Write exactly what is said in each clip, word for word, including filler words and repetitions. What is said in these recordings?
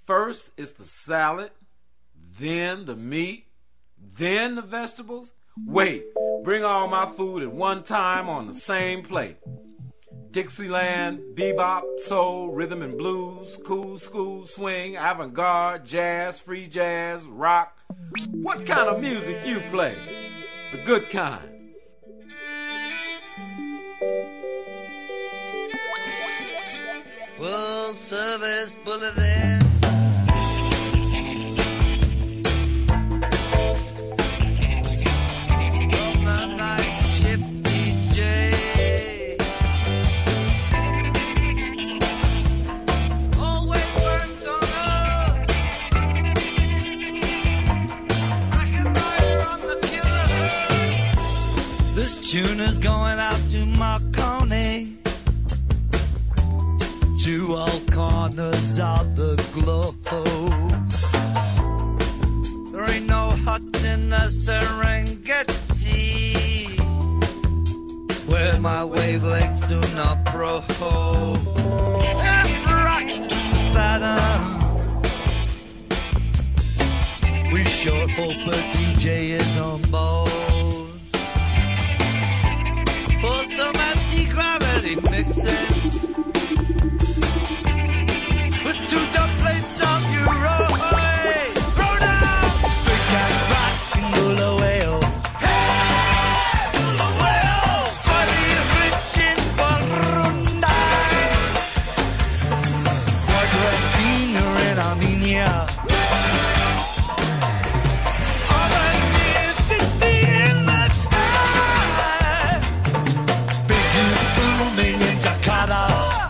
First it's the salad, then the meat, then the vegetables. Wait, bring all my food at one time on the same plate. Dixieland, bebop, soul, rhythm and blues, cool school, swing, avant-garde, jazz, free jazz, rock. What kind of music you play? The good kind. Full service bulletin. From the night ship D J. Always works on us. Rockin' rider on the killer. This tune is going out to Marconi. To all corners of the globe. There ain't no hut in the Serengeti where my wavelengths do not probe. Left, right to Saturn. We sure hope a D J is on board for some anti-gravity mixing. To the place of Euro, hey, throw down, straight cat rock and roll away, oh. Hey, roll away, oh. Body rich in Burundi, Quadrantina in Armenia, all the near city in the sky, big you booming in Jakarta.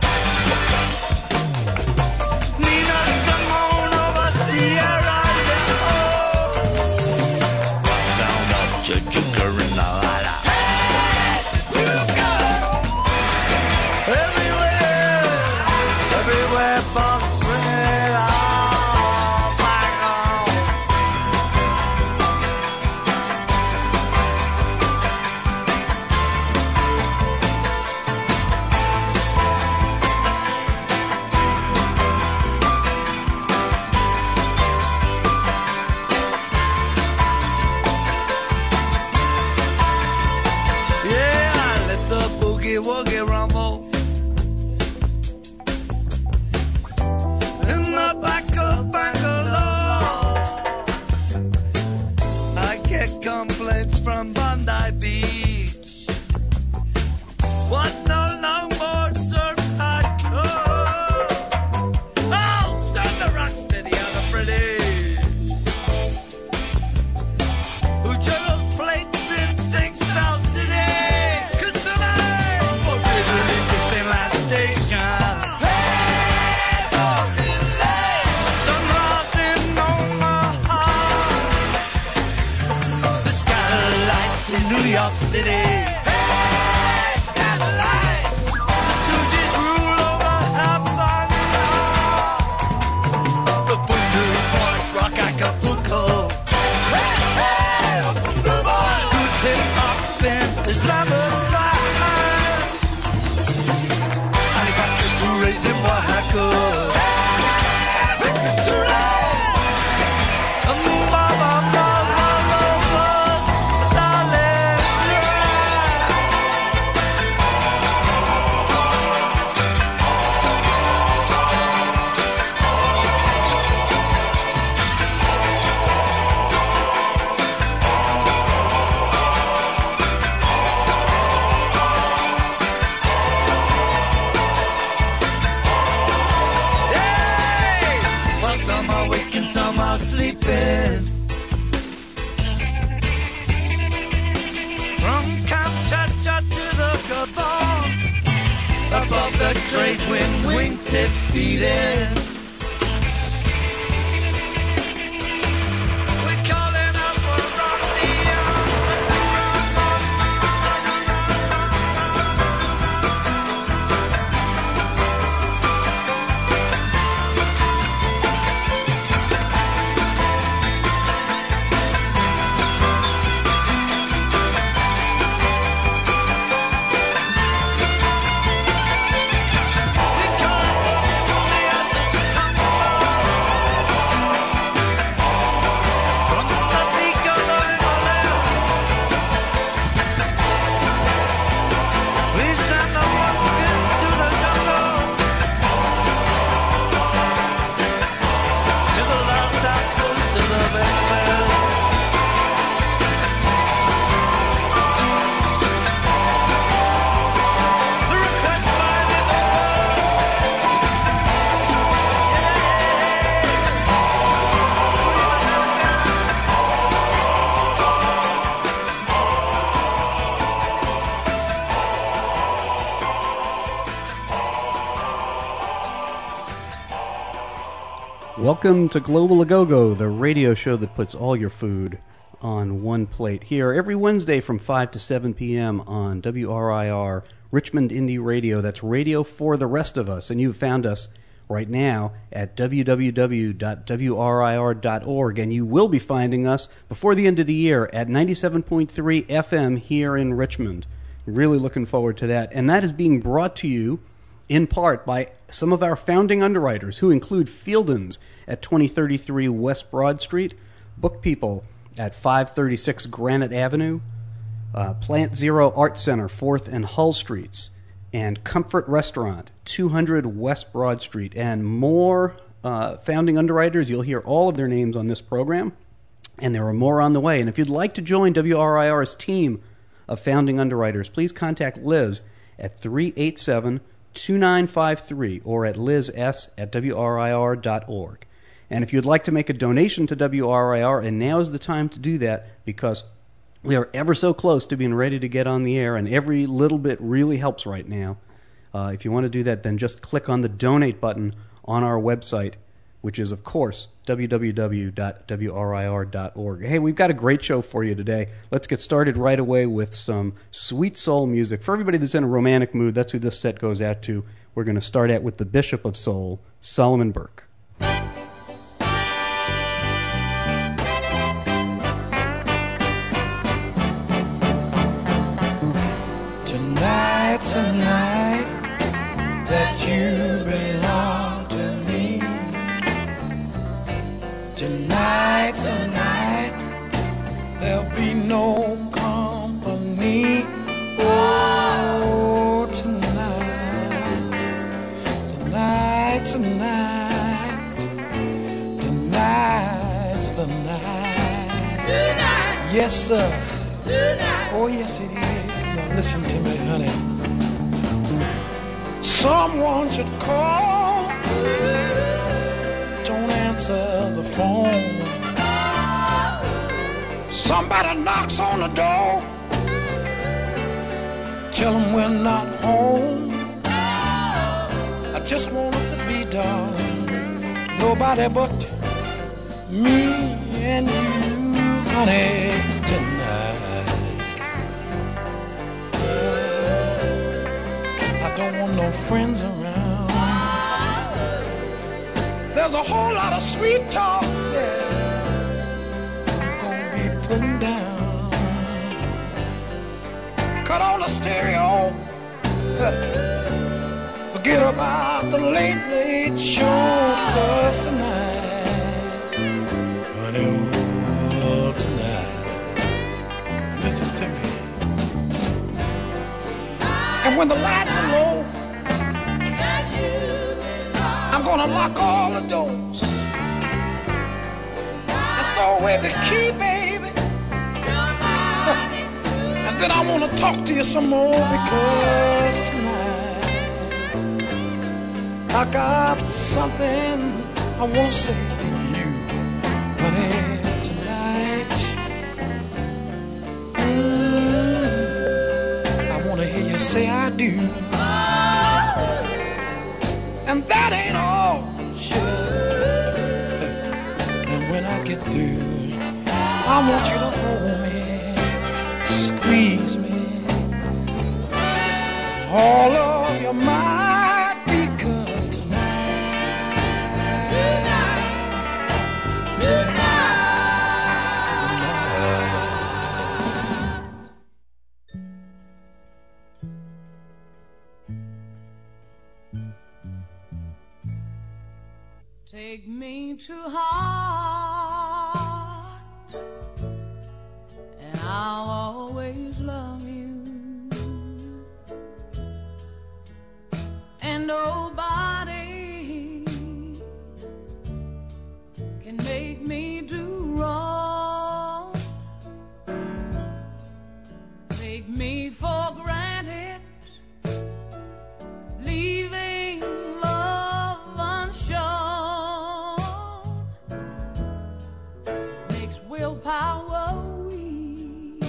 Trade wind, wingtips beating. We're calling out for Romney. Welcome to Global Agogo, the radio show that puts all your food on one plate. Here every Wednesday from five to seven p.m. on W R I R, Richmond Indie Radio. That's radio for the rest of us. And you've found us right now at w w w dot w r i r dot org. And you will be finding us before the end of the year at ninety-seven point three F M here in Richmond. Really looking forward to that. And that is being brought to you in part by some of our founding underwriters, who include Fieldens at twenty thirty-three West Broad Street, Book People at five thirty-six Granite Avenue, uh, Plant Zero Art Center, fourth and Hull Streets, and Comfort Restaurant, two hundred West Broad Street, and more uh, founding underwriters. You'll hear all of their names on this program, and there are more on the way. And if you'd like to join W R I R's team of founding underwriters, please contact Liz at three eight seven, two nine five three or at liz s at w r i r dot org. And if you'd like to make a donation to W R I R, and now is the time to do that, because we are ever so close to being ready to get on the air, and every little bit really helps right now. Uh, if you want to do that, then just click on the donate button on our website, which is, of course, w w w dot w r i r dot org. Hey, we've got a great show for you today. Let's get started right away with some sweet soul music. For everybody that's in a romantic mood, that's who this set goes out to. We're going to start out with the Bishop of Soul, Solomon Burke. Tonight's a night that you belong to me. Tonight's a night there'll be no company. Oh, tonight, tonight's a night, tonight's the night. Tonight. Yes, sir. Tonight. Oh, yes, it is. Now listen to me, honey. Someone should call. Don't answer the phone. Somebody knocks on the door. Tell them we're not home. I just want it to be done. Nobody but me and you, honey, tonight. I don't want no friends around. There's a whole lot of sweet talk, yeah, I'm gonna be putting down. Cut on the stereo. Forget about the late, late show. Cause tonight, honey, oh, tonight, listen to me. And when the lights are low, I'm gonna lock all the doors and throw away the key, baby. And then I wanna talk to you some more, because tonight I got something I wanna say to you, honey, tonight. Mm, I wanna hear you say I do. And that ain't all, sugar. And when I get through, I want you to hold me, squeeze me, all of your might, because tonight, tonight, tonight, take me to heart, and I'll always love you, and nobody can make me do wrong, take me for granted, leaving love unshown. Willpower weak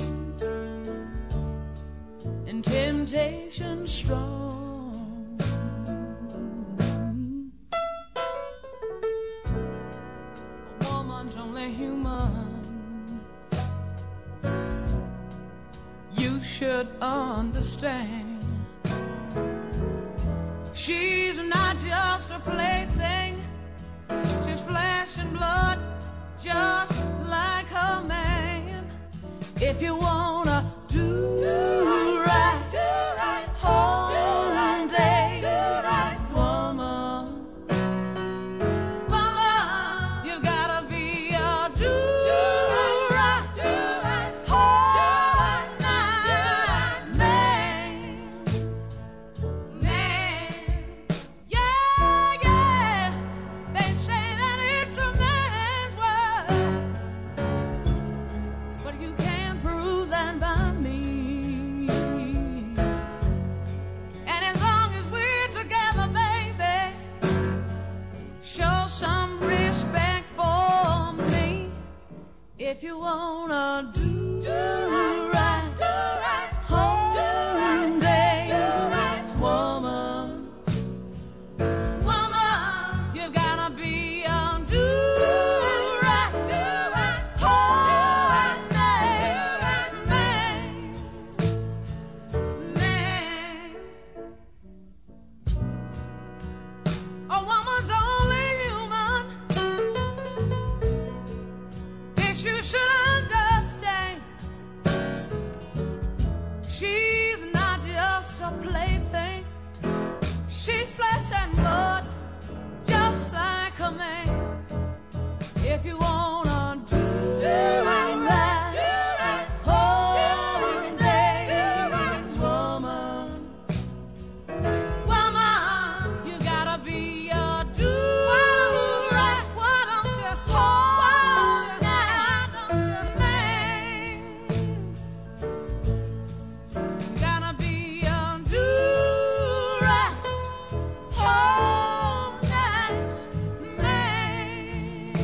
and temptation strong. should understand. She's not just a plaything, she's flesh and blood, just like her man. If you wanna do right, whole day, woman, woman, you gotta be a do right, whole night man, man, yeah, yeah. They say that it's a man's world, but you can't prove that by me. And as long as we're together, baby, show some respect for me. If you wanna do right, whole day, woman, woman, you gotta be a do right, whole night man, man. A woman's only human. This you should understand. She's not just a plaything. She's flesh and blood, just like a man. If you wanna do right, whole day, woman, woman, you gotta be a do right. Why don't you hold night, man? You gotta be a do right, whole night man.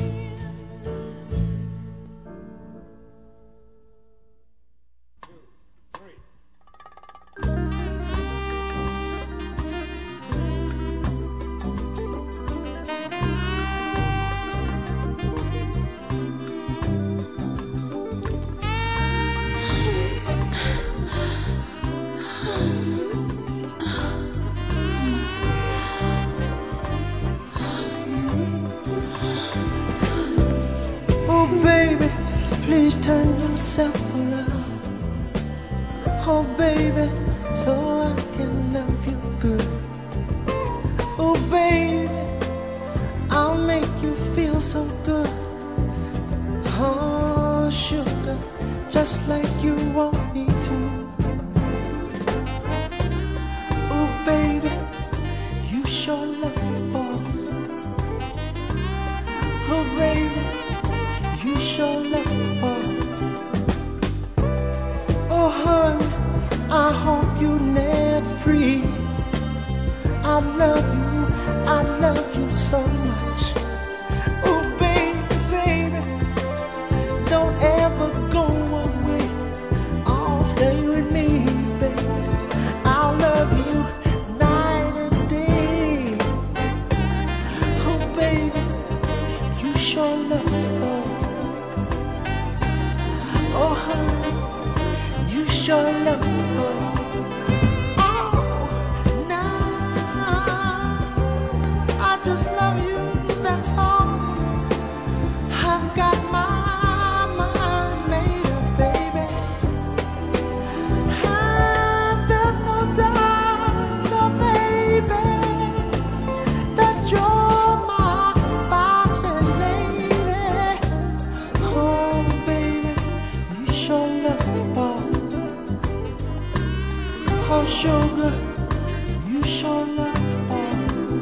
Oh baby, please turn yourself around. Oh baby, so I can love you good. Oh baby, I'll make you feel so good. Oh sugar, just like you want me to. Oh baby, you sure love me, boy. Oh baby, you sure love the boy. Oh honey, I hope you never freeze. I love you, I love you so much. Oh baby, baby, don't ever go away. Oh, stay with me, baby. I'll love you night and day. Oh baby, you sure love the boy. Oh honey, you sure love the boy. Oh, now I just love you, that's all. I've got my mind made up, baby. And there's no doubt, so baby, that you're my boxing lady. Oh baby, you sure love the boy. Oh sugar, you sure love the boy.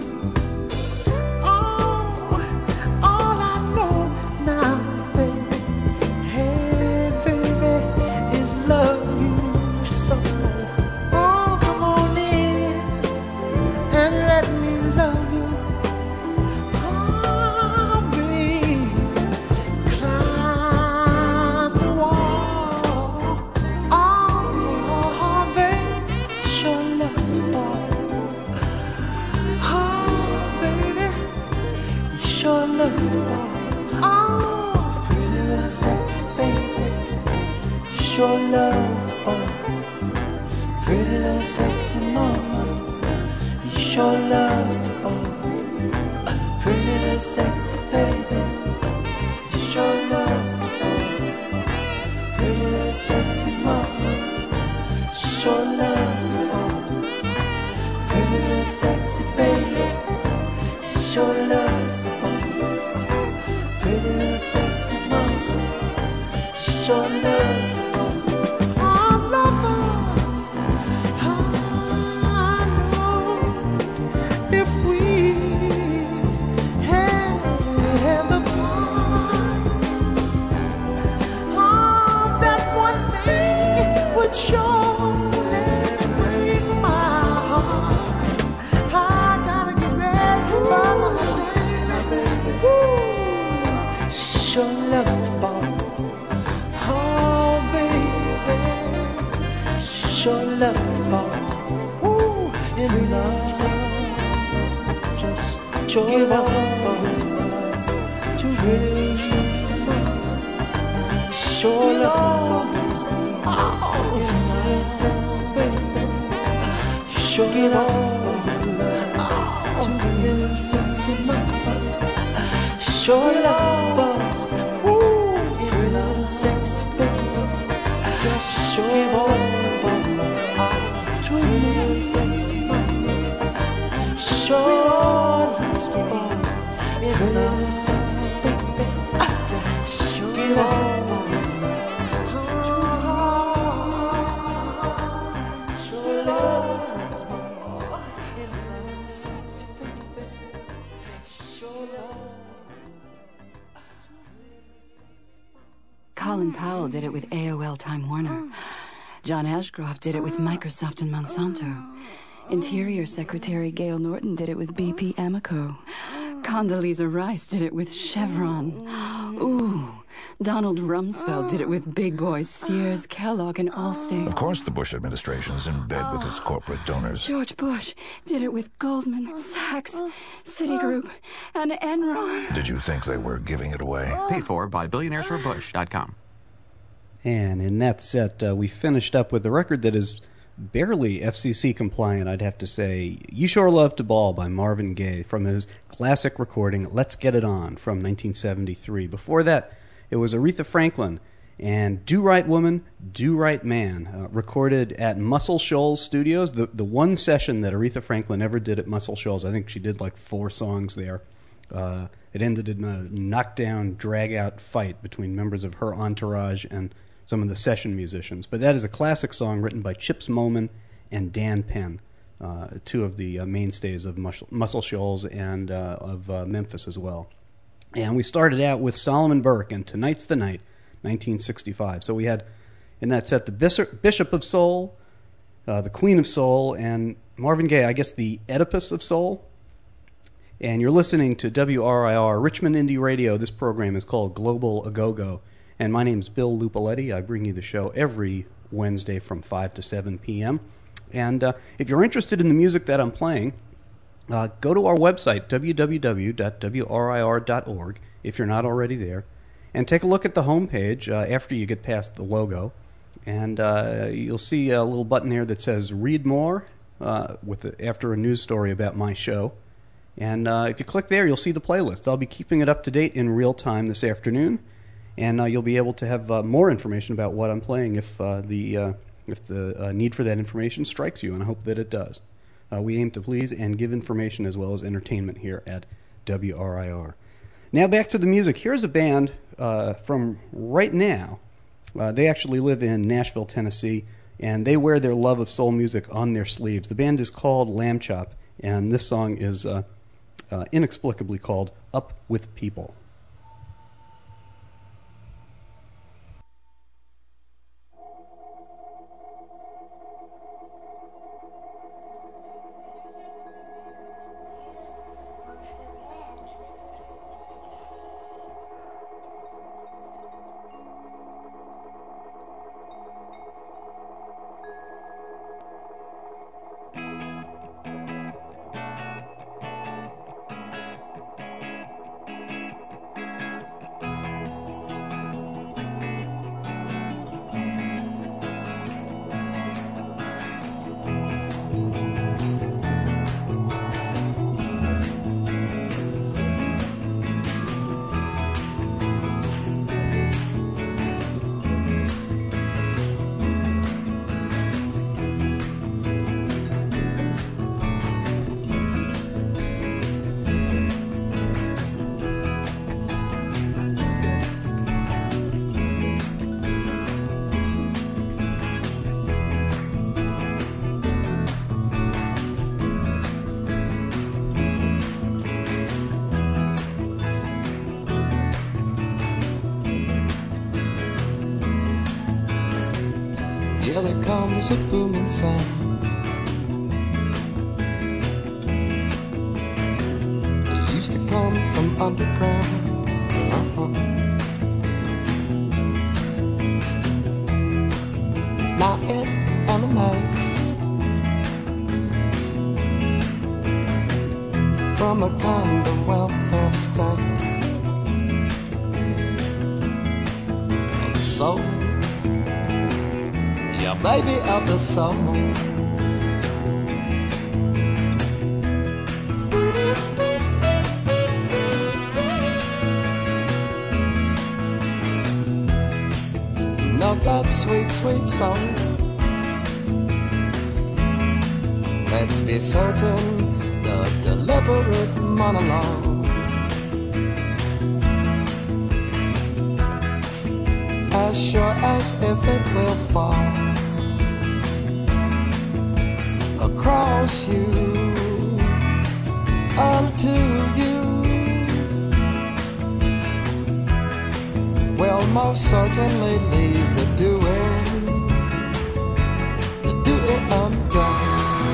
Oh, all I know now, baby, hey baby, is love you so. Oh, come on in and let me love you. Oh, baby, climb the wall. Oh, baby, sure love the boy. Oh, baby, you sure love the boy. Oh, pretty little sexy baby, you sure love the boy. Sure love, oh, pretty little sexy baby. Sure love, oh, pretty little sexy mama. Sure love, oh, pretty little sexy baby. Sure love, oh, pretty little sexy mama. Sure love. Sure love, oh baby, sure love, ooh, in love, just give up to really sexy love. Sure love, oh, in love, sexy baby, sure give up to really sexy love. Sure love. Sure give over to a little sexy mama. Sure let's be a little sexy baby. Sure give over to sure let's be a little sexy baby. Sure love. Colin Powell did it with A O L Time Warner. John Ashcroft did it with Microsoft and Monsanto. Interior Secretary Gail Norton did it with B P Amoco. Condoleezza Rice did it with Chevron. Ooh, Donald Rumsfeld did it with Big Boys, Sears, Kellogg, and Allstate. Of course the Bush administration is in bed with its corporate donors. George Bush did it with Goldman Sachs, Citigroup, and Enron. Did you think they were giving it away? Paid for by billionaires for bush dot com. And in that set, uh, we finished up with a record that is barely F C C compliant, I'd have to say. You Sure Love to Ball by Marvin Gaye from his classic recording, Let's Get It On, from nineteen seventy-three. Before that, it was Aretha Franklin and Do Right Woman, Do Right Man, uh, recorded at Muscle Shoals Studios, the, the one session that Aretha Franklin ever did at Muscle Shoals. I think she did like four songs there. Uh, it ended in a knockdown, drag-out fight between members of her entourage and some of the session musicians. But that is a classic song written by Chips Moman and Dan Penn, uh, two of the uh, mainstays of Muscle, Muscle Shoals and uh, of uh, Memphis as well. And we started out with Solomon Burke and Tonight's the Night, nineteen sixty-five. So we had in that set the Bishop of Soul, uh, the Queen of Soul, and Marvin Gaye, I guess the Oedipus of Soul. And you're listening to W R I R, Richmond Indie Radio. This program is called Global A-Go-Go. And my name's Bill Lupaletti. I bring you the show every Wednesday from five to seven p.m. And uh, if you're interested in the music that I'm playing, uh, go to our website, w w w dot w r i r dot org, if you're not already there, and take a look at the homepage uh, after you get past the logo. And uh, you'll see a little button there that says Read More uh, with the, after a news story about my show. And uh, if you click there, you'll see the playlist. I'll be keeping it up to date in real time this afternoon. And uh, you'll be able to have uh, more information about what I'm playing if uh, the uh, if the uh, need for that information strikes you, and I hope that it does. Uh, we aim to please and give information as well as entertainment here at W R I R. Now back to the music. Here's a band uh, from right now. Uh, they actually live in Nashville, Tennessee, and they wear their love of soul music on their sleeves. The band is called Lamb Chop, and this song is uh, uh, inexplicably called Up With People. comes a booming sound. It used to come from underground. Uh-huh. Now it emanates from a kind of welfare state. And the soul, yeah, baby of the soul. Know that sweet, sweet song. Let's be certain, the deliberate monologue, as sure as if it will fall across you, unto you, will most certainly leave the doing, the doing undone.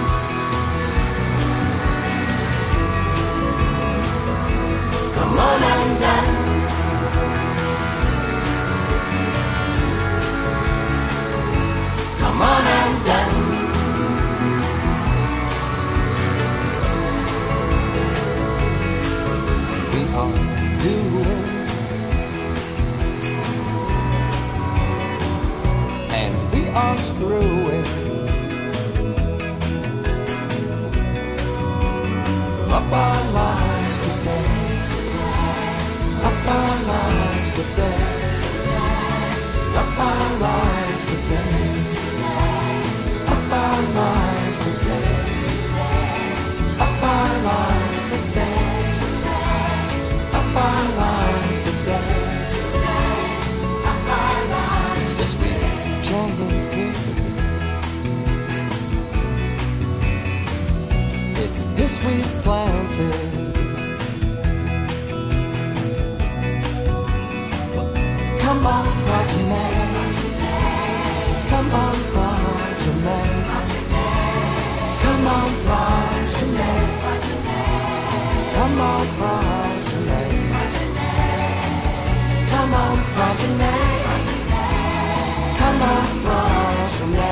Come on and dance. Come on and dance. We are doing, and we are screwing up our lives today. Up our lives today. Up our lives today. Up our lives today. Up our lives today. Up our lives today. Up our lives. It's this week chanted. It's this week planted. Come on, Progeny. Come on, Progeny. Come on, Progeny. Come on, Progeny. Come on, Progeny. Come on, Progeny.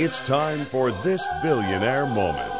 It's time for This Billionaire Moment.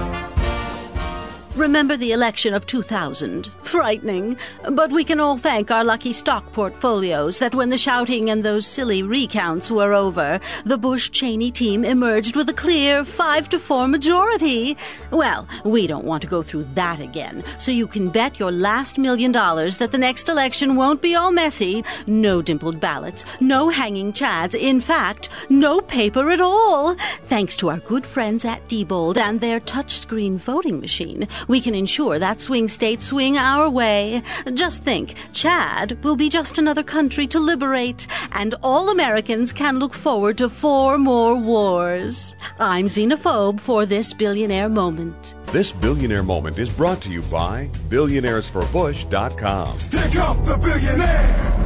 Remember the election of two thousand? Frightening. But we can all thank our lucky stock portfolios that when the shouting and those silly recounts were over, the Bush-Cheney team emerged with a clear five to four majority. Well, we don't want to go through that again, so you can bet your last million dollars that the next election won't be all messy. No dimpled ballots, no hanging chads, in fact, no paper at all. Thanks to our good friends at Diebold and their touchscreen voting machine, we can ensure that swing states swing our way. Just think, Chad will be just another country to liberate, and all Americans can look forward to four more wars. I'm Xenophobe for This Billionaire Moment. This Billionaire Moment is brought to you by billionaires for bush dot com. Here come the billionaires!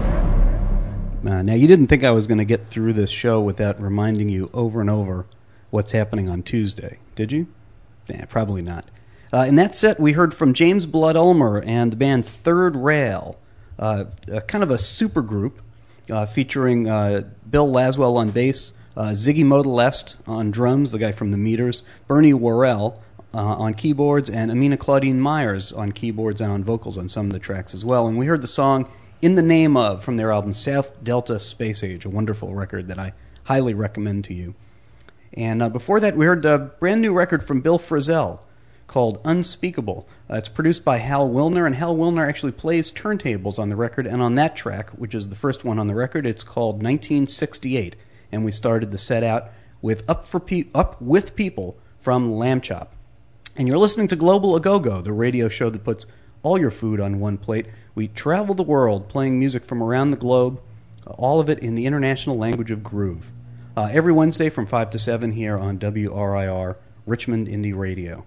Uh, now, you didn't think I was going to get through this show without reminding you over and over what's happening on Tuesday, did you? Nah, probably not. Uh, in that set, we heard from James Blood Ulmer and the band Third Rail, uh, a kind of a super group uh, featuring uh, Bill Laswell on bass, uh, Ziggy Modalest on drums, the guy from the Meters, Bernie Worrell uh, on keyboards, and Amina Claudine Myers on keyboards and on vocals on some of the tracks as well. And we heard the song In the Name Of from their album South Delta Space Age, a wonderful record that I highly recommend to you. And uh, before that, we heard a brand new record from Bill Frisell called Unspeakable. Uh, it's produced by Hal Wilner, and Hal Wilner actually plays turntables on the record, and on that track, which is the first one on the record, it's called nineteen sixty-eight, and we started the set out with Up for Pe- Up With People from Lamb Chop. And you're listening to Global A-Go-Go, the radio show that puts all your food on one plate. We travel the world playing music from around the globe, all of it in the international language of groove. Uh, every Wednesday from five to seven here on W R I R, Richmond Indie Radio.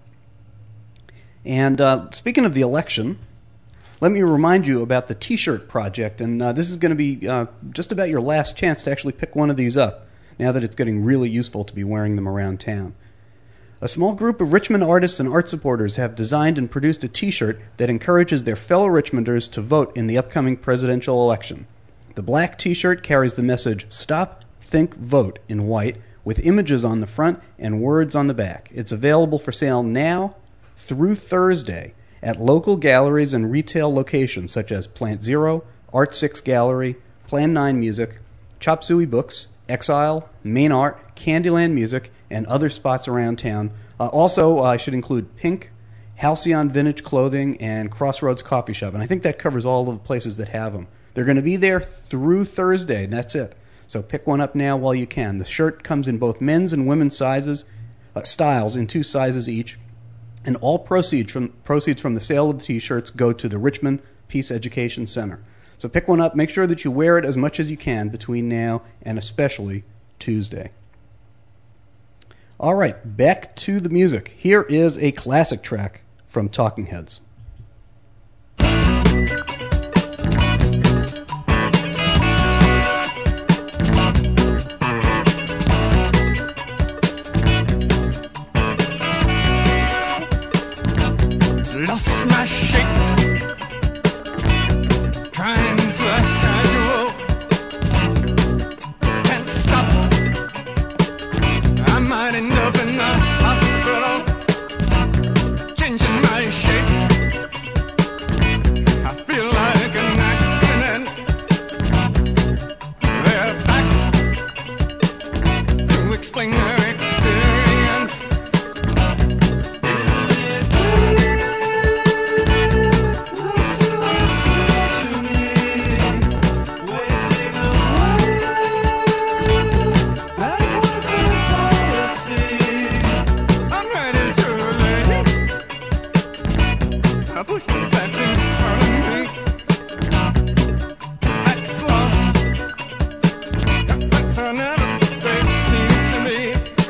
And uh, speaking of the election, let me remind you about the T-shirt project. And uh, this is going to be uh, just about your last chance to actually pick one of these up, now that it's getting really useful to be wearing them around town. A small group of Richmond artists and art supporters have designed and produced a T-shirt that encourages their fellow Richmonders to vote in the upcoming presidential election. The black T-shirt carries the message, Stop, Think, Vote, in white, with images on the front and words on the back. It's available for sale now through Thursday at local galleries and retail locations such as Plant Zero, Art Six Gallery, Plan nine Music, Chop Suey Books, Exile, Main Art, Candyland Music, and other spots around town. Uh, also, uh, I should include Pink, Halcyon Vintage Clothing, and Crossroads Coffee Shop. And I think that covers all of the places that have them. They're going to be there through Thursday, and that's it. So pick one up now while you can. The shirt comes in both men's and women's sizes, uh, styles, in two sizes each. And all proceeds from proceeds from the sale of the T-shirts go to the Richmond Peace Education Center. So pick one up. Make sure that you wear it as much as you can between now and especially Tuesday. All right, back to the music. Here is a classic track from Talking Heads. Lost my shape, trying to act casual, can't stop. I might end up in the hospital, changing my shape. I feel like an accident. They're back to explain their experience. I push the facts in front of me. Facts lost. Facts are never they seem to me.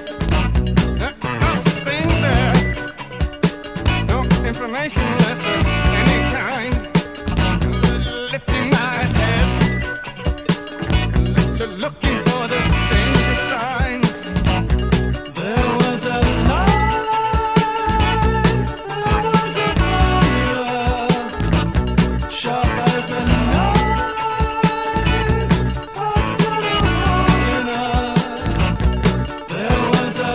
Nothing there. No information left of any kind. Lifting my head. Looking for the danger signs. There was a There was a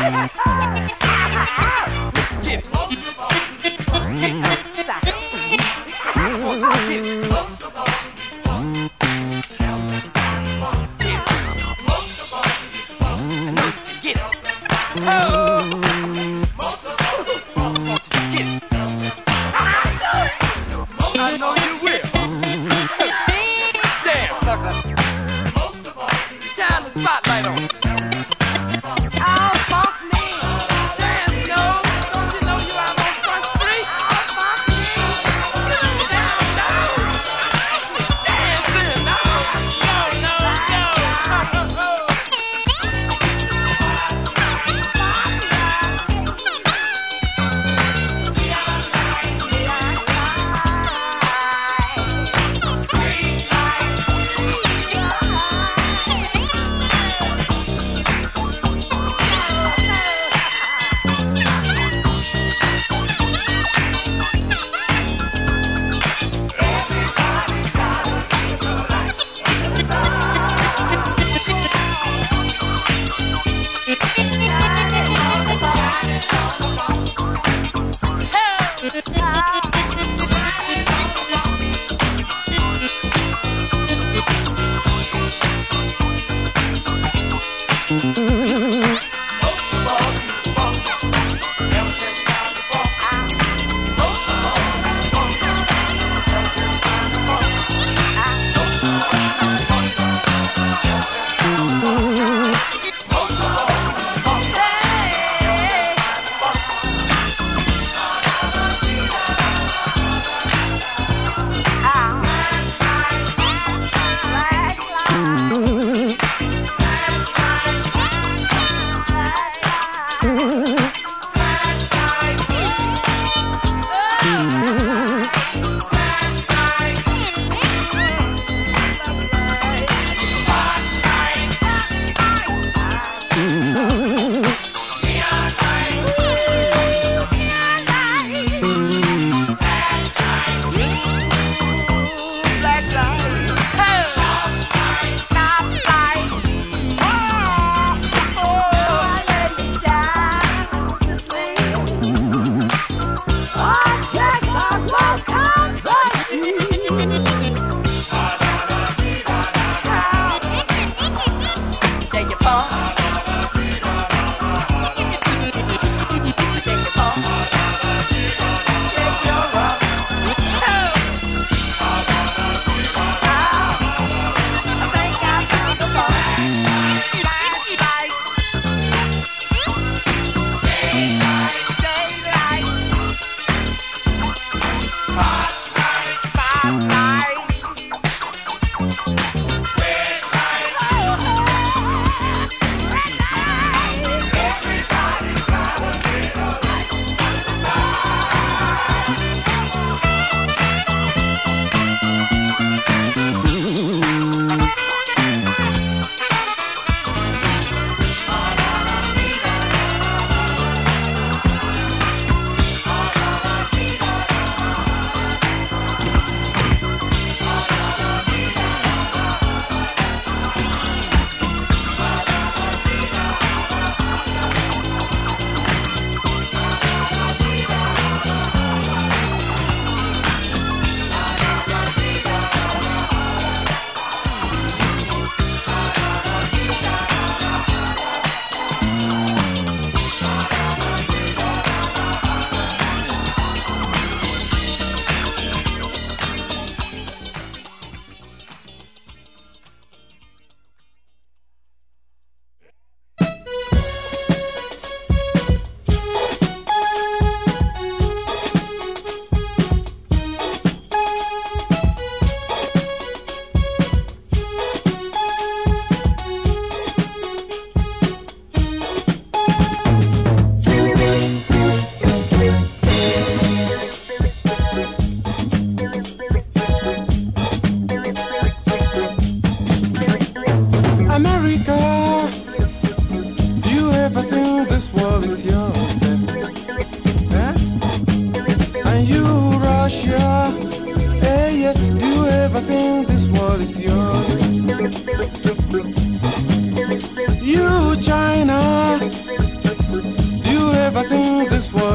I know you will. Damn, sucker. Shine the spotlight on. Oh, fuck me. Damn, yo. Don't you know you out on Front Street? Oh, fuck me. Down, down, down. Dancing, no. No, no, no.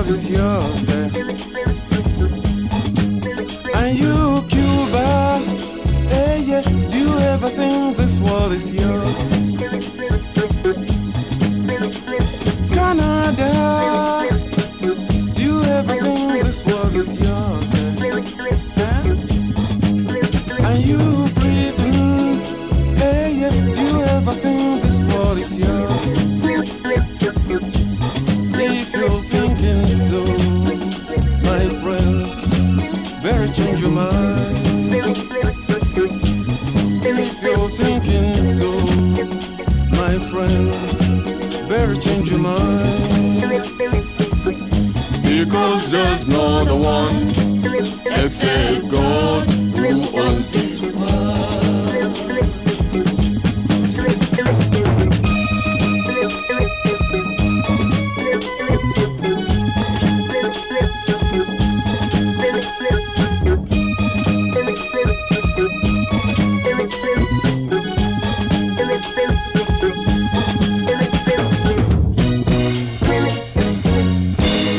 world is yours. Eh? And you, Cuba, hey, yeah, do you ever think this world is yours? Canada, do you ever think this world is yours? Eh? Huh? And you, Britain, hey, yeah, do you ever think this world is yours? If you're thinking so, my friends, better change your mind. If you're thinking so, my friends, better change your mind. Because there's no other one except God who owns this world.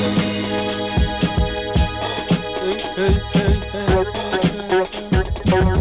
Hey, hey, hey, hey.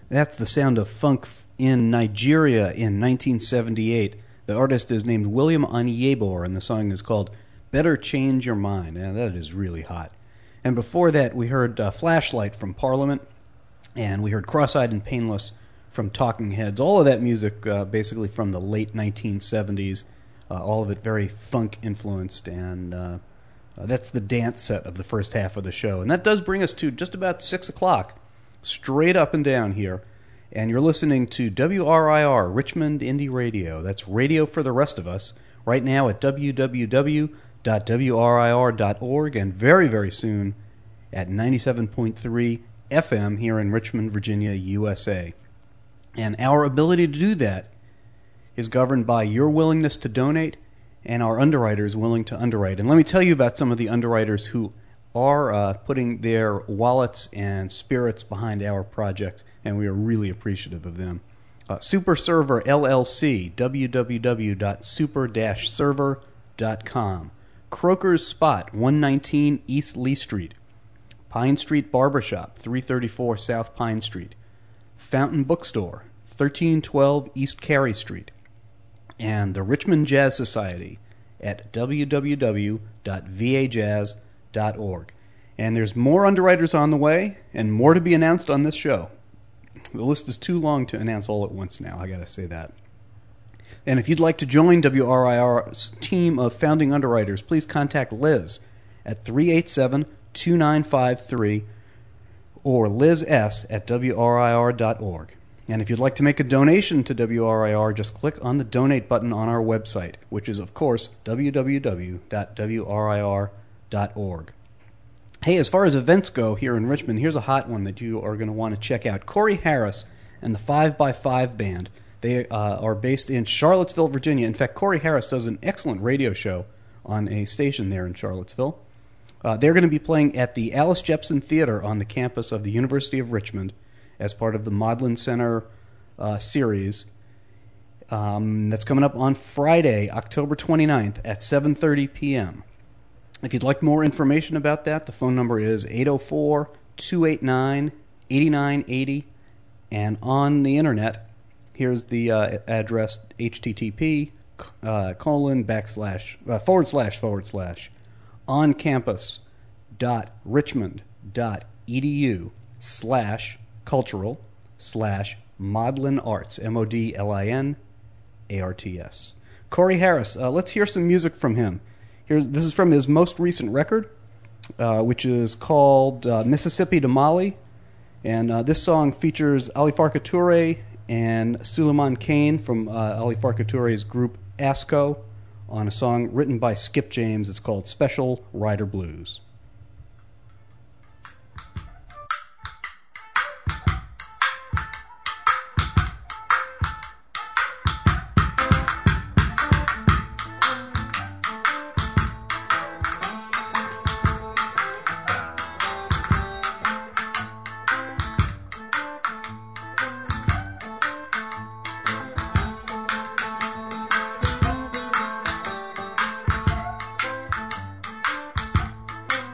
That's the sound of funk f- in Nigeria in nineteen seventy-eight. The artist is named William Onyebor, and the song is called Better Change Your Mind. Now, that is really hot. And before that, we heard uh, Flashlight from Parliament, and we heard Cross-Eyed and Painless from Talking Heads. All of that music uh, basically from the late nineteen seventies, uh, all of it very funk-influenced, and uh, uh, that's the dance set of the first half of the show. And that does bring us to just about six o'clock, straight up and down here. And you're listening to W R I R, Richmond Indie Radio. That's radio for the rest of us, right now at w w w dot w r i r dot org, and very, very soon at ninety-seven point three F M here in Richmond, Virginia, U S A. And our ability to do that is governed by your willingness to donate and our underwriters willing to underwrite. And let me tell you about some of the underwriters who are uh, putting their wallets and spirits behind our project, and we are really appreciative of them. Uh, Super Server L L C, w w w dot super dash server dot com. Croker's Spot, one nineteen East Lee Street. Pine Street Barbershop, three thirty-four South Pine Street. Fountain Bookstore, thirteen twelve East Carey Street. And the Richmond Jazz Society at w w w dot v a jazz dot org. And there's more underwriters on the way, and more to be announced on this show. The list is too long to announce all at once now, I gotta say that. And if you'd like to join W R I R's team of founding underwriters, please contact Liz at three eight seven, two nine five three or Liz S at w r i r dot org. And if you'd like to make a donation to W R I R, just click on the donate button on our website, which is, of course, w w w dot w r i r dot org. Hey, as far as events go here in Richmond, here's a hot one that you are going to want to check out. Corey Harris and the five by five Band. They uh, are based in Charlottesville, Virginia. In fact, Corey Harris does an excellent radio show on a station there in Charlottesville. Uh, they're going to be playing at the Alice Jepson Theater on the campus of the University of Richmond as part of the Maudlin Center uh, series. Um, that's coming up on Friday, October twenty-ninth at seven thirty p.m. If you'd like more information about that, the phone number is eight oh four, two eight nine, eight nine eight oh. And on the internet, here's the uh, address, http uh, colon backslash uh, forward slash forward slash on campus dot richmond dot edu slash cultural slash Maudlin Arts, M O D L I N A R T S. Corey Harris, uh, let's hear some music from him. Here's, this is from his most recent record, uh, which is called uh, Mississippi to Mali. And uh, this song features Ali Farka Touré and Suleiman Kane from uh, Ali Farka Touré's group ASCO on a song written by Skip James. It's called Special Rider Blues. Thank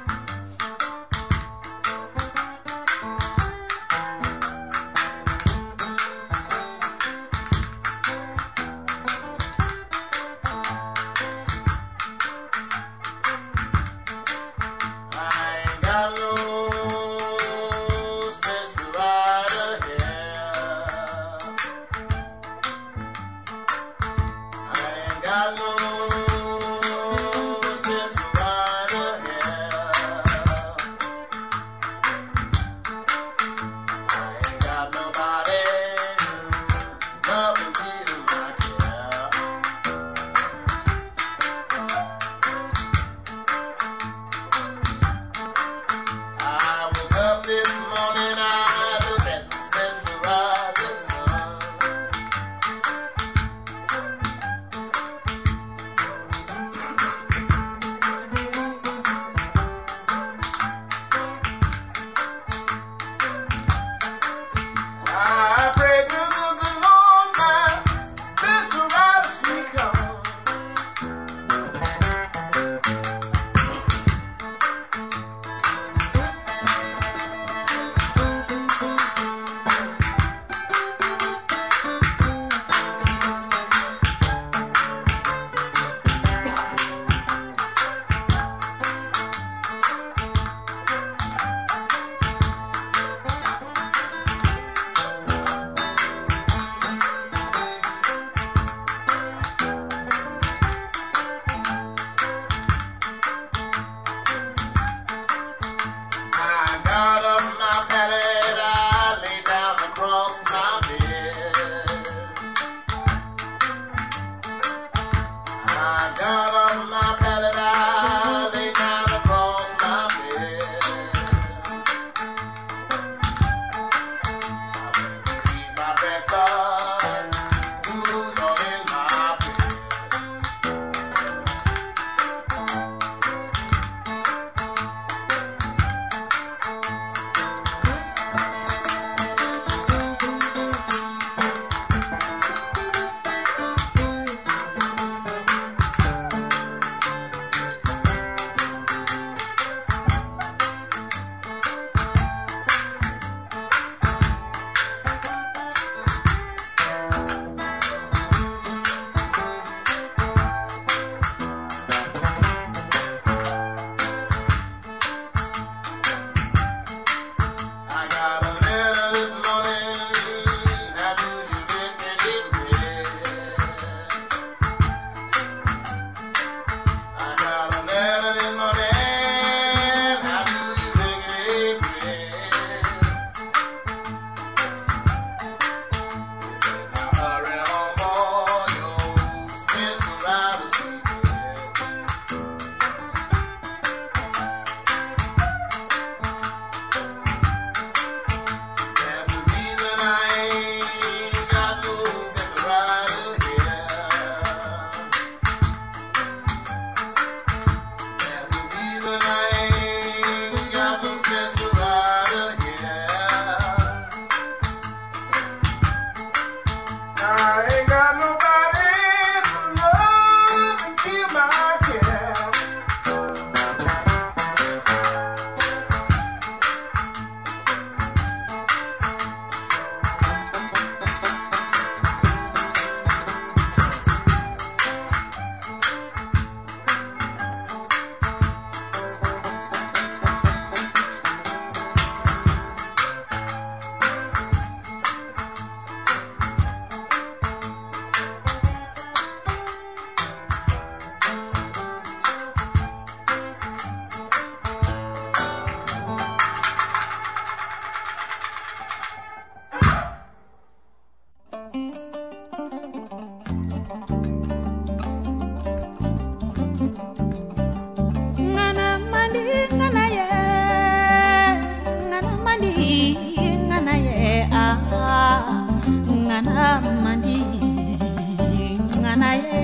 ngana mandi ngana ye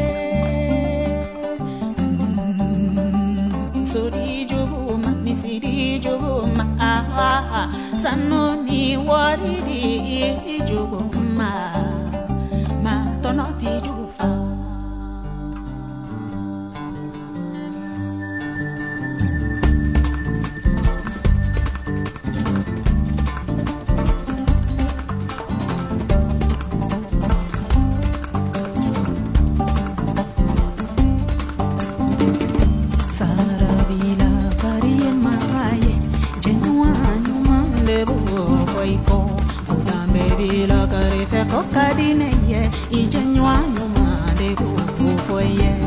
sori juguma misiri juguma ah sanoni waridi juguma ma tonoti jufa Kokadineye ijenywa nyuma de kufoye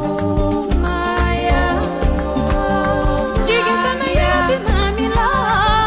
Mamila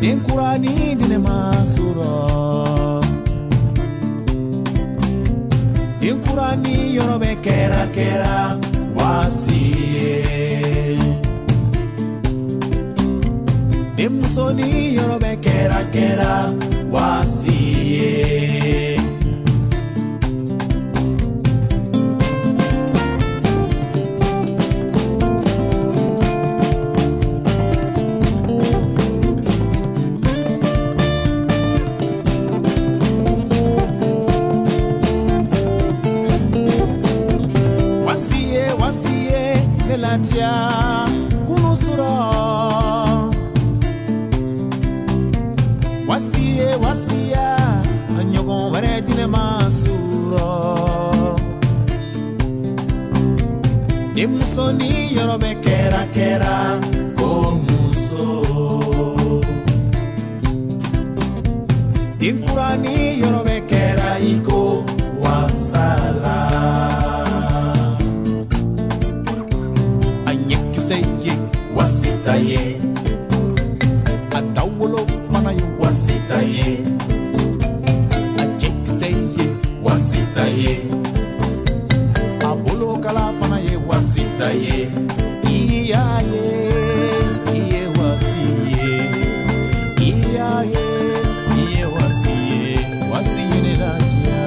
Dinkurani dine masuro Dinkurani yorobe kera kera wasiye Dimsoni yorobe kera kera wasiye Latia kunusura Wasiye wasiya anyogon vare dine masuro Dimsoni yorobe kera kera komuso Dinkurani yorobe kera iko wasala Wasitaye Atawolo fanayo wasitaye Ajekiseye wasitaye Abolo kala fanaye wasitaye Iyaye Iye wasiye Iyaye Iye wasiye Wasiye nelatia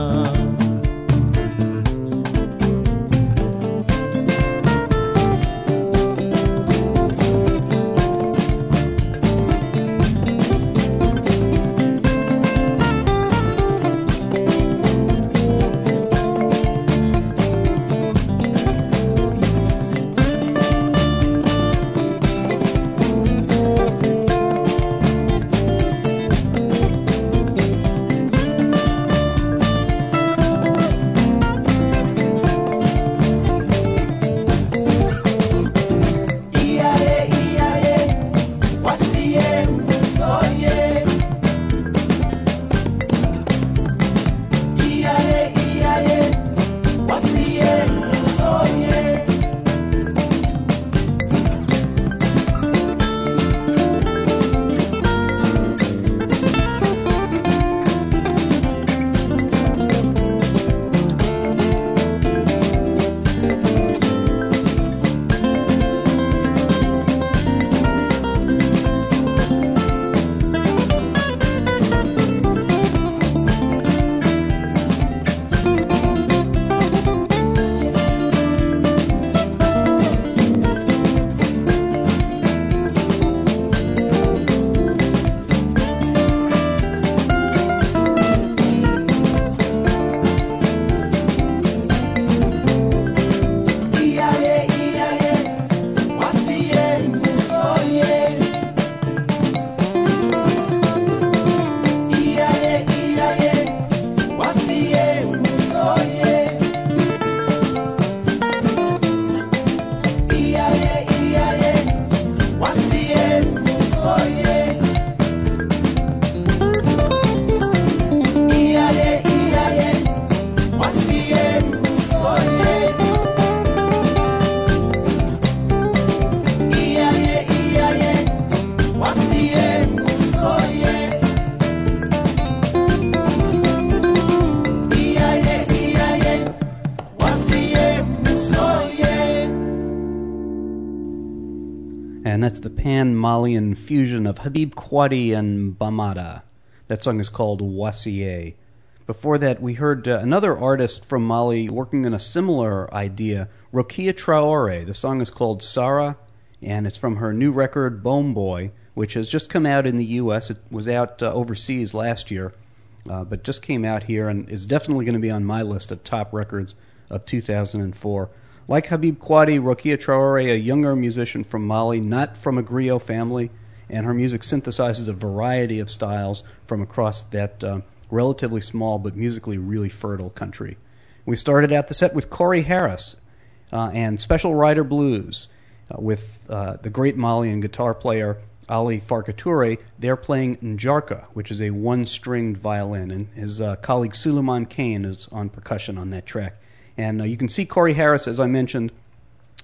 And that's the Pan-Malian fusion of Habib Kwadi and Bamada. That song is called Wasiye. Before that, we heard uh, another artist from Mali working on a similar idea, Rokia Traore. The song is called Sarah, and it's from her new record, Bone Boy, which has just come out in the U S. It was out uh, overseas last year, uh, but just came out here and is definitely going to be on my list of top records of two thousand four. Like Habib Kwadi, Rokia Traore, a younger musician from Mali, not from a griot family, and her music synthesizes a variety of styles from across that uh, relatively small but musically really fertile country. We started out the set with Corey Harris uh, and Special Rider Blues uh, with uh, the great Malian guitar player Ali Farkature. They're playing Njarka, which is a one-stringed violin, and his uh, colleague Suleiman Kane is on percussion on that track. And uh, you can see Corey Harris, as I mentioned,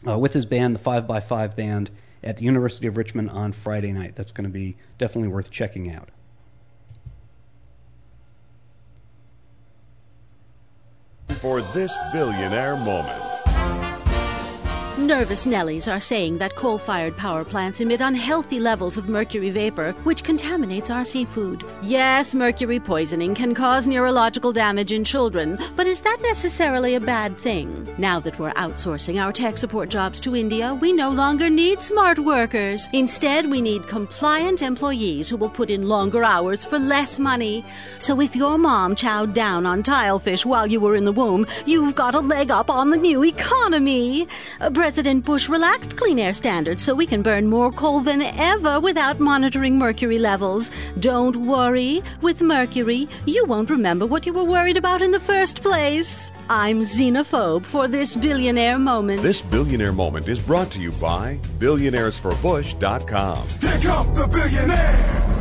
uh, with his band, the five by five Band, at the University of Richmond on Friday night. That's going to be definitely worth checking out. For this billionaire moment. Nervous Nellies are saying that coal-fired power plants emit unhealthy levels of mercury vapor, which contaminates our seafood. Yes, mercury poisoning can cause neurological damage in children, but is that necessarily a bad thing? Now that we're outsourcing our tech support jobs to India, we no longer need smart workers. Instead, we need compliant employees who will put in longer hours for less money. So if your mom chowed down on tilefish while you were in the womb, you've got a leg up on the new economy. Uh, President Bush relaxed clean air standards so we can burn more coal than ever without monitoring mercury levels. Don't worry. With mercury, you won't remember what you were worried about in the first place. I'm xenophobe for this billionaire moment. This billionaire moment is brought to you by billionaires for bush dot com. Here come the billionaires!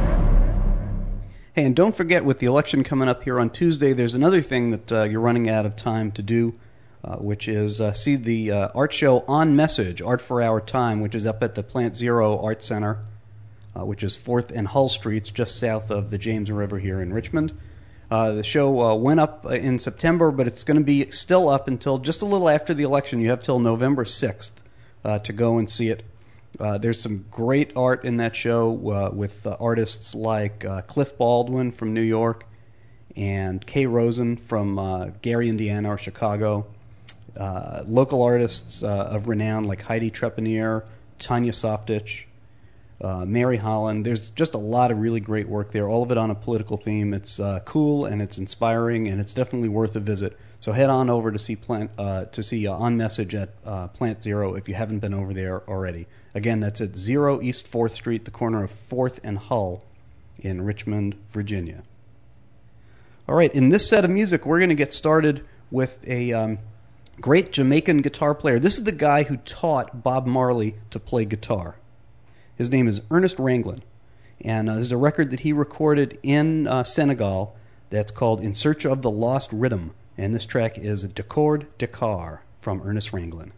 Hey, and don't forget, with the election coming up here on Tuesday, there's another thing that uh, you're running out of time to do. Uh, which is uh, see the uh, art show On Message, Art for Our Time, which is up at the Plant Zero Art Center, uh, which is fourth and Hull Streets, just south of the James River here in Richmond. Uh, the show uh, went up in September, but it's going to be still up until just a little after the election. You have till November sixth uh, to go and see it. Uh, there's some great art in that show uh, with uh, artists like uh, Cliff Baldwin from New York and Kay Rosen from uh, Gary, Indiana, or Chicago. Uh, local artists uh, of renown like Heidi Trepanier, Tanya Softich, uh, Mary Holland. There's just a lot of really great work there, all of it on a political theme. It's uh, cool and it's inspiring, and it's definitely worth a visit. So head on over to see Plant uh, to see uh, On Message at uh, Plant Zero if you haven't been over there already. Again, that's at Zero East fourth Street, the corner of fourth and Hull in Richmond, Virginia. All right, in this set of music, we're going to get started with a Um, great Jamaican guitar player. This is the guy who taught Bob Marley to play guitar. His name is Ernest Ranglin, and uh, this is a record that he recorded in uh, Senegal that's called In Search of the Lost Rhythm, and this track is D'accord Dakar from Ernest Ranglin.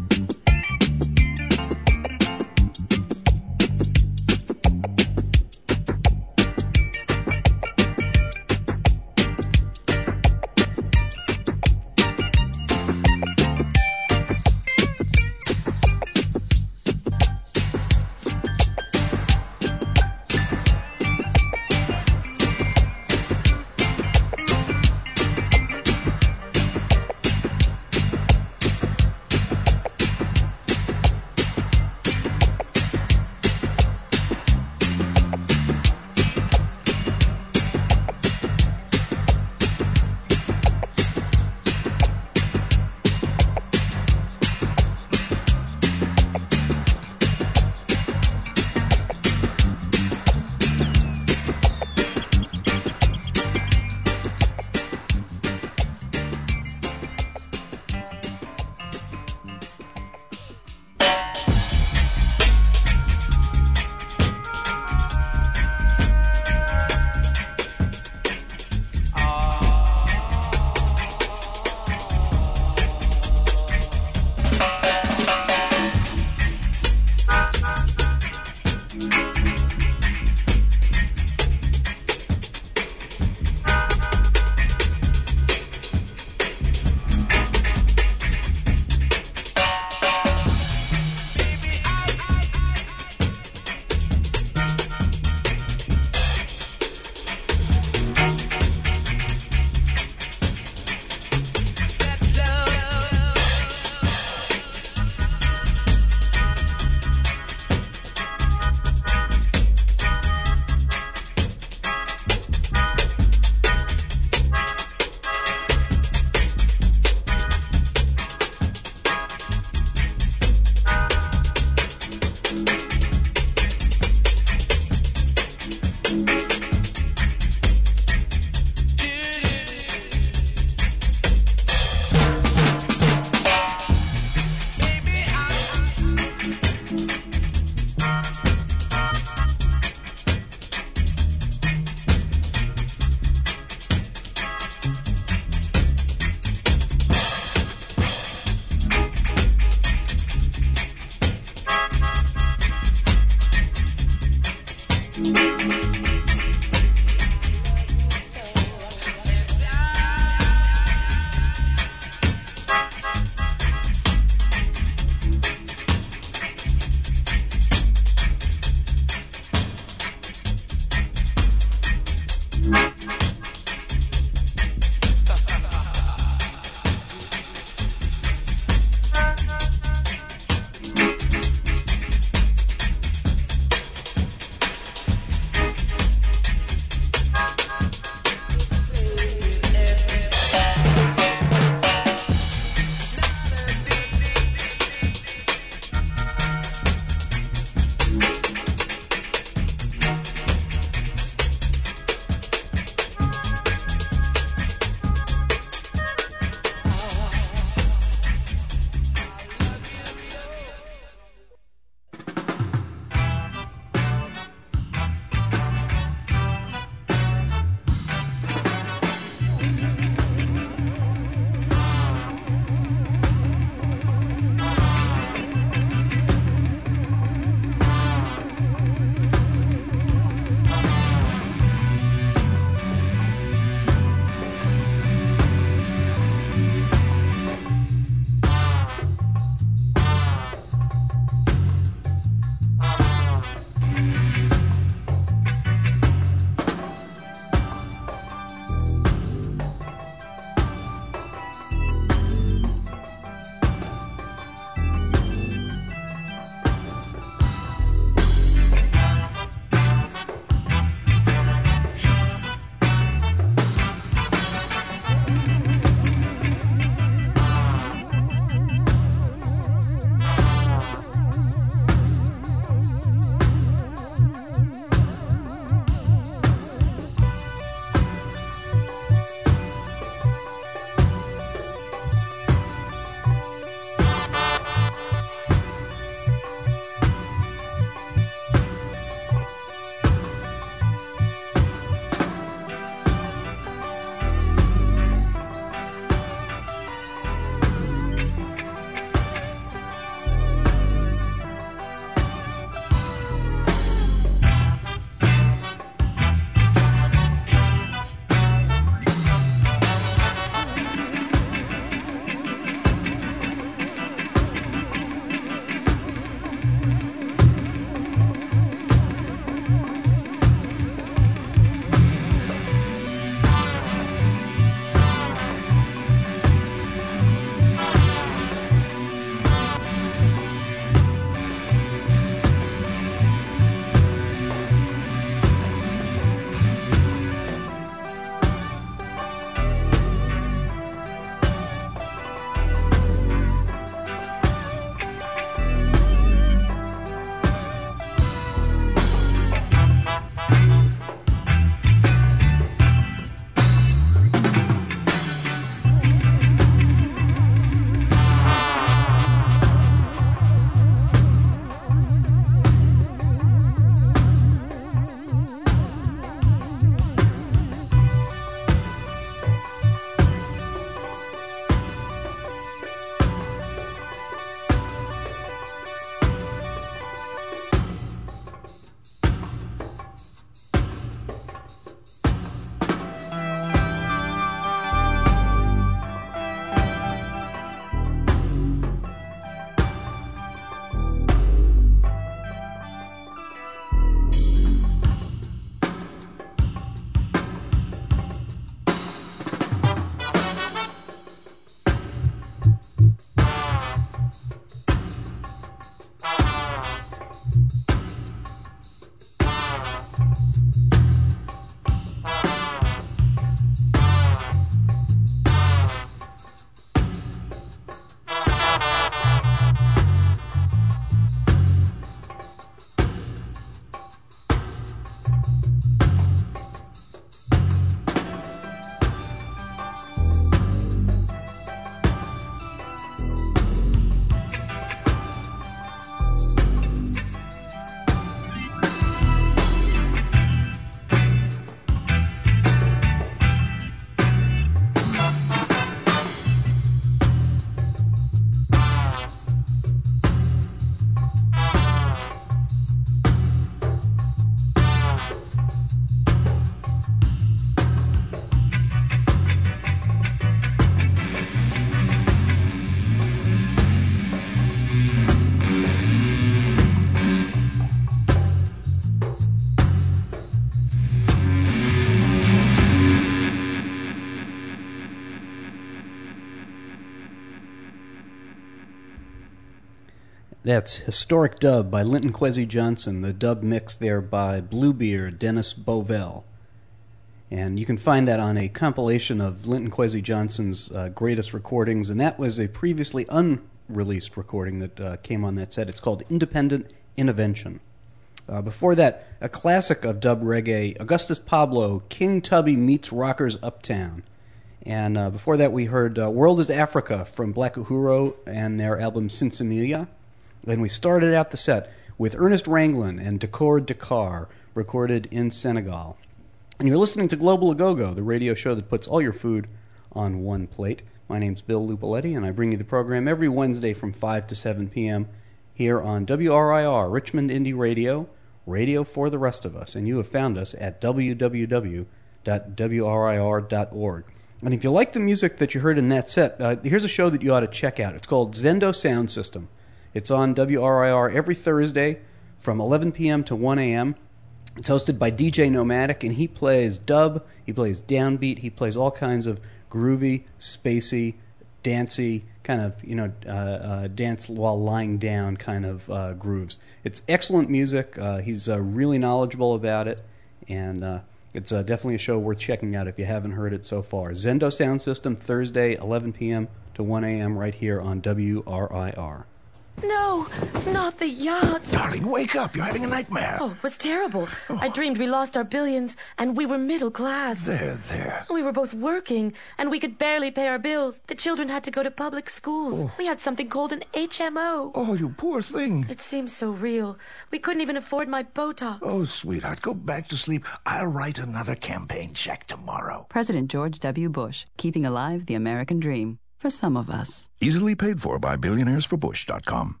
That's Historic Dub by Linton Kwesi Johnson, the dub mix there by Bluebeard, Dennis Bovell. And you can find that on a compilation of Linton Kwesi Johnson's uh, greatest recordings, and that was a previously unreleased recording that uh, came on that set. It's called Independent Intervention. Uh, before that, a classic of dub reggae, Augustus Pablo, King Tubby Meets Rockers Uptown. And uh, before that, we heard uh, World is Africa from Black Uhuru and their album Sinsemilia. And we started out the set with Ernest Ranglin and Decord Dakar, recorded in Senegal. And you're listening to Global Agogo, the radio show that puts all your food on one plate. My name's Bill Lupoletti, and I bring you the program every Wednesday from five to seven p.m. here on W R I R, Richmond Indie Radio, radio for the rest of us. And you have found us at w w w dot w r i r dot org. And if you like the music that you heard in that set, uh, here's a show that you ought to check out. It's called Zendo Sound System. It's on W R I R every Thursday from eleven p.m. to one a.m. It's hosted by D J Nomadic, and he plays dub, he plays downbeat, he plays all kinds of groovy, spacey, dancey, kind of, you know, uh, uh, dance while lying down kind of uh, grooves. It's excellent music. Uh, he's uh, really knowledgeable about it, and uh, it's uh, definitely a show worth checking out if you haven't heard it so far. Zendo Sound System, Thursday, eleven p.m. to one a.m. right here on W R I R. No, not the yacht. Darling, wake up. You're having a nightmare. Oh, it was terrible. Oh. I dreamed we lost our billions, and we were middle class. There, there. We were both working, and we could barely pay our bills. The children had to go to public schools. Oh. We had something called an H M O. Oh, you poor thing. It seems so real. We couldn't even afford my Botox. Oh, sweetheart, go back to sleep. I'll write another campaign check tomorrow. President George W. Bush, keeping alive the American dream. For some of us. Easily paid for by billionaires for bush dot com.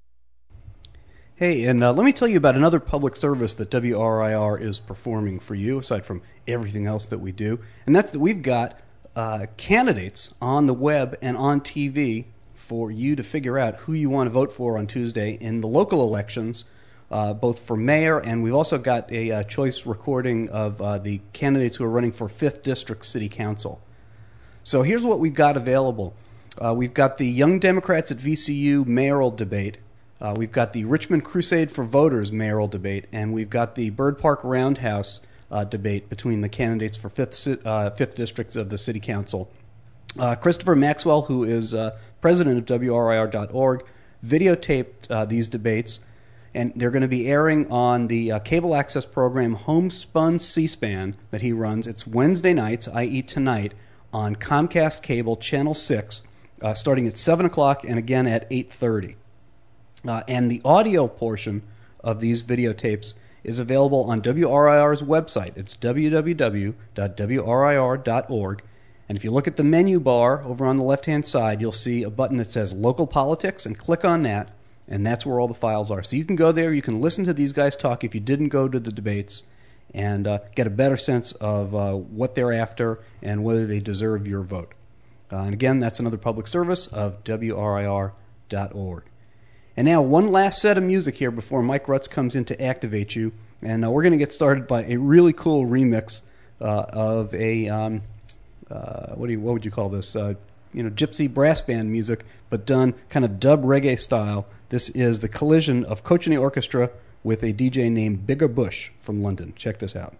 Hey, and uh, let me tell you about another public service that W R I R is performing for you, aside from everything else that we do. And that's that we've got uh, candidates on the web and on T V for you to figure out who you want to vote for on Tuesday in the local elections, uh, both for mayor, and we've also got a uh, choice recording of uh, the candidates who are running for fifth District City Council. So here's what we've got available. Uh, we've got the Young Democrats at V C U mayoral debate. Uh, we've got the Richmond Crusade for Voters mayoral debate. And we've got the Bird Park Roundhouse uh, debate between the candidates for fifth, uh, fifth districts of the City Council. Uh, Christopher Maxwell, who is uh, president of W R I R dot org, videotaped uh, these debates. And they're going to be airing on the uh, cable access program Homespun C-SPAN that he runs. It's Wednesday nights, that is tonight, on Comcast Cable Channel six, uh, starting at seven o'clock and again at eight thirty. Uh, and the audio portion of these videotapes is available on W R I R's website. It's w w w dot w r i r dot org. And if you look at the menu bar over on the left-hand side, you'll see a button that says Local Politics, and click on that, and that's where all the files are. So you can go there, you can listen to these guys talk if you didn't go to the debates, and uh, get a better sense of uh, what they're after and whether they deserve your vote. Uh, and again, that's another public service of W R I R dot org. And now one last set of music here before Mike Rutz comes in to activate you. And uh, we're going to get started by a really cool remix uh, of a, um, uh, what do you, what would you call this? Uh, you know, gypsy brass band music, but done kind of dub reggae style. This is the collision of Cochini Orchestra with a D J named Bigger Bush from London. Check this out.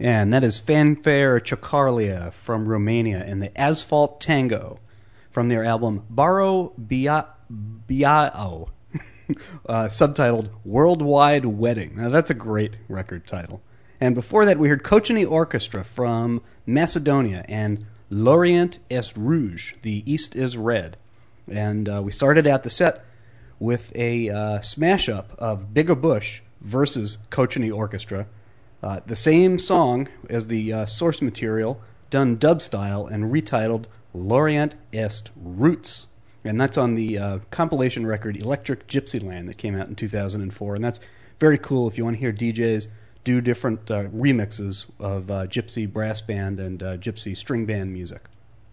And that is Fanfare Chocarlia from Romania and the Asphalt Tango from their album Baro Bia- Biao, uh, subtitled Worldwide Wedding. Now that's a great record title. And before that we heard Kochany Orchestra from Macedonia and L'Orient est Rouge, the East is Red. And uh, we started out the set with a uh, smash-up of Bigger Bush versus Kochany Orchestra. Uh, the same song as the uh, source material, done dub style and retitled L'Orient est Roots. And that's on the uh, compilation record Electric Gypsyland that came out in two thousand four. And that's very cool if you want to hear D Js do different uh, remixes of uh, gypsy brass band and uh, gypsy string band music.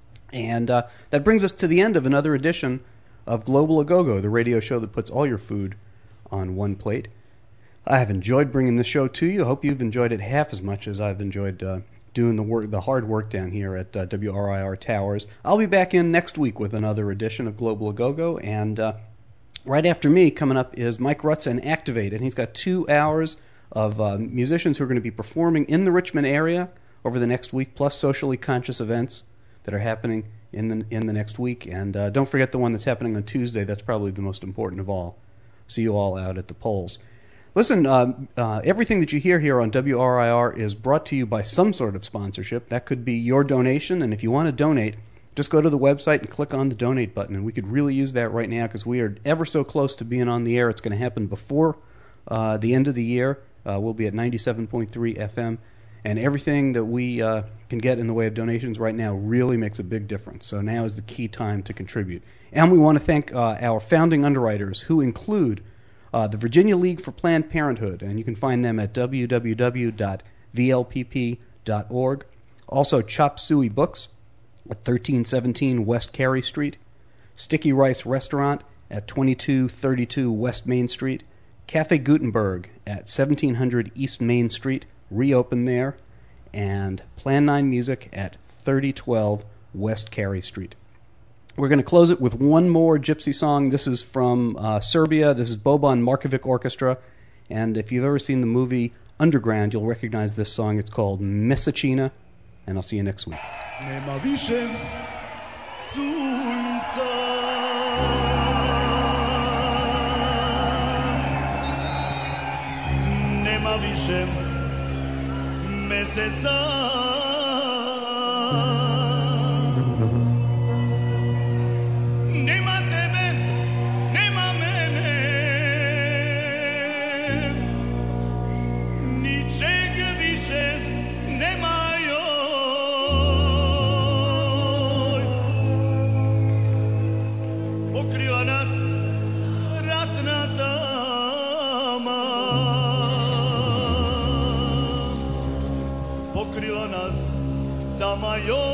And uh, that brings us to the end of another edition of Global Agogo, the radio show that puts all your food on one plate. I have enjoyed bringing this show to you. I hope you've enjoyed it half as much as I've enjoyed uh, doing the work, the hard work down here at uh, W R I R Towers. I'll be back in next week with another edition of Global Agogo, and uh, right after me coming up is Mike Rutz and Activate, and he's got two hours of uh, musicians who are going to be performing in the Richmond area over the next week, plus socially conscious events that are happening in the in the next week. And uh, don't forget the one that's happening on Tuesday. That's probably the most important of all. See you all out at the polls. Listen, uh, uh, everything that you hear here on W R I R is brought to you by some sort of sponsorship. That could be your donation, and if you want to donate, just go to the website and click on the donate button, and we could really use that right now because we are ever so close to being on the air. It's going to happen before uh, the end of the year. Uh, we'll be at ninety-seven point three F M, and everything that we uh, can get in the way of donations right now really makes a big difference. So now is the key time to contribute. And we want to thank uh, our founding underwriters, who include uh, the Virginia League for Planned Parenthood, and you can find them at w w w dot v l p p dot org. Also, Chop Suey Books at thirteen seventeen West Carey Street, Sticky Rice Restaurant at twenty-two thirty-two West Main Street, Cafe Gutenberg at seventeen hundred East Main Street, reopened there, and Plan nine Music at thirty twelve West Carey Street. We're going to close it with one more gypsy song. This is from uh, Serbia. This is Boban Markovic Orchestra, and if you've ever seen the movie Underground, you'll recognize this song. It's called Mesečina, and I'll see you next week. Nema više sunca, nema više meseca, nema tebe, nema mene, ničeg više nema joj. Pokriva nas ratna tama, pokrila nas tama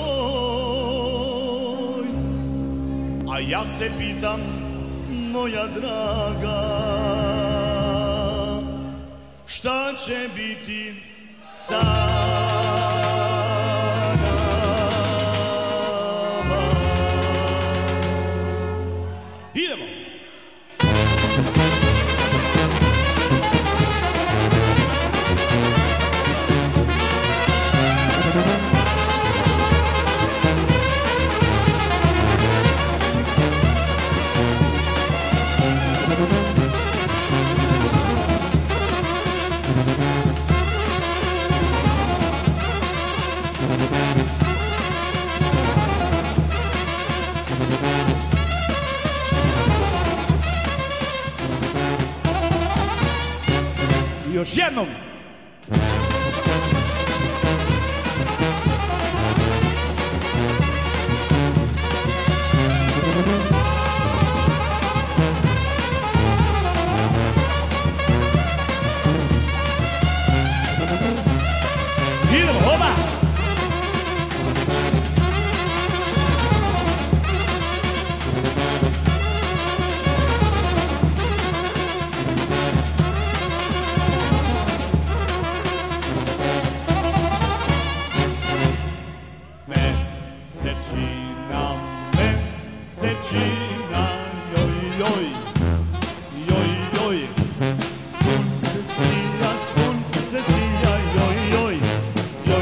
joj, a ja se pitam, moja draga, šta će biti sa nama? Idemo! Još jednom! Idemo, oba! Mesečina, mesečina, joj, joj, joj, joj, sunce sija, sunce sija, joj, joj,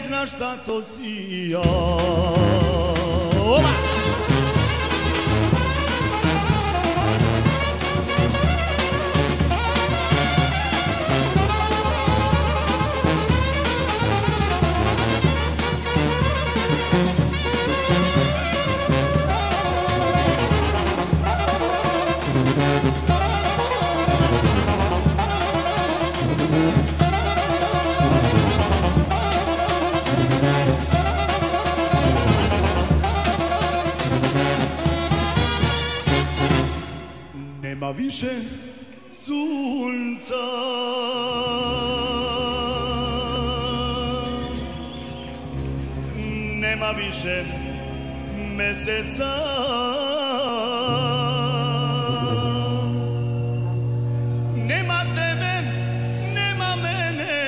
zna šta to sija. Oba! Nema više sunca, nema više meseca, nema tebe, nema mene,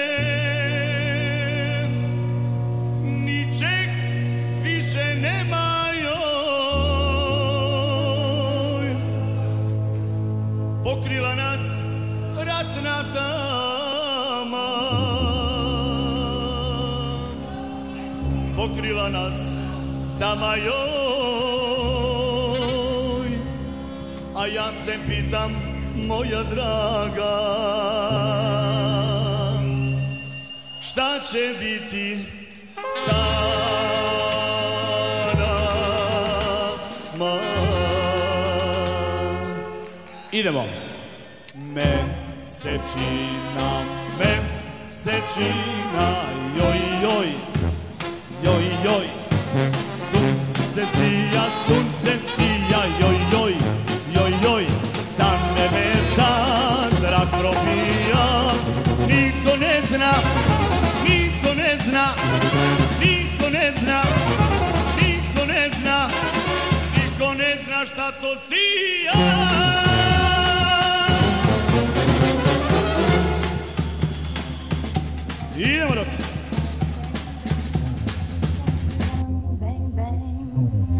ničeg više nema. Pokrila nas ratna tama, pokrila nas tama joj, a ja se pitam, moja draga, šta će biti sada, ma? Idemo. Mesečina, mesečina, joj, joj, joj, joj. Sunce sija, sunce sija, joj, joj, joj, joj. Sa nebesa zrak probija. Niko ne zna, niko ne zna, niko ne zna, niko ne zna, niko ne zna šta to sija. Idemo dok. Bang, bang.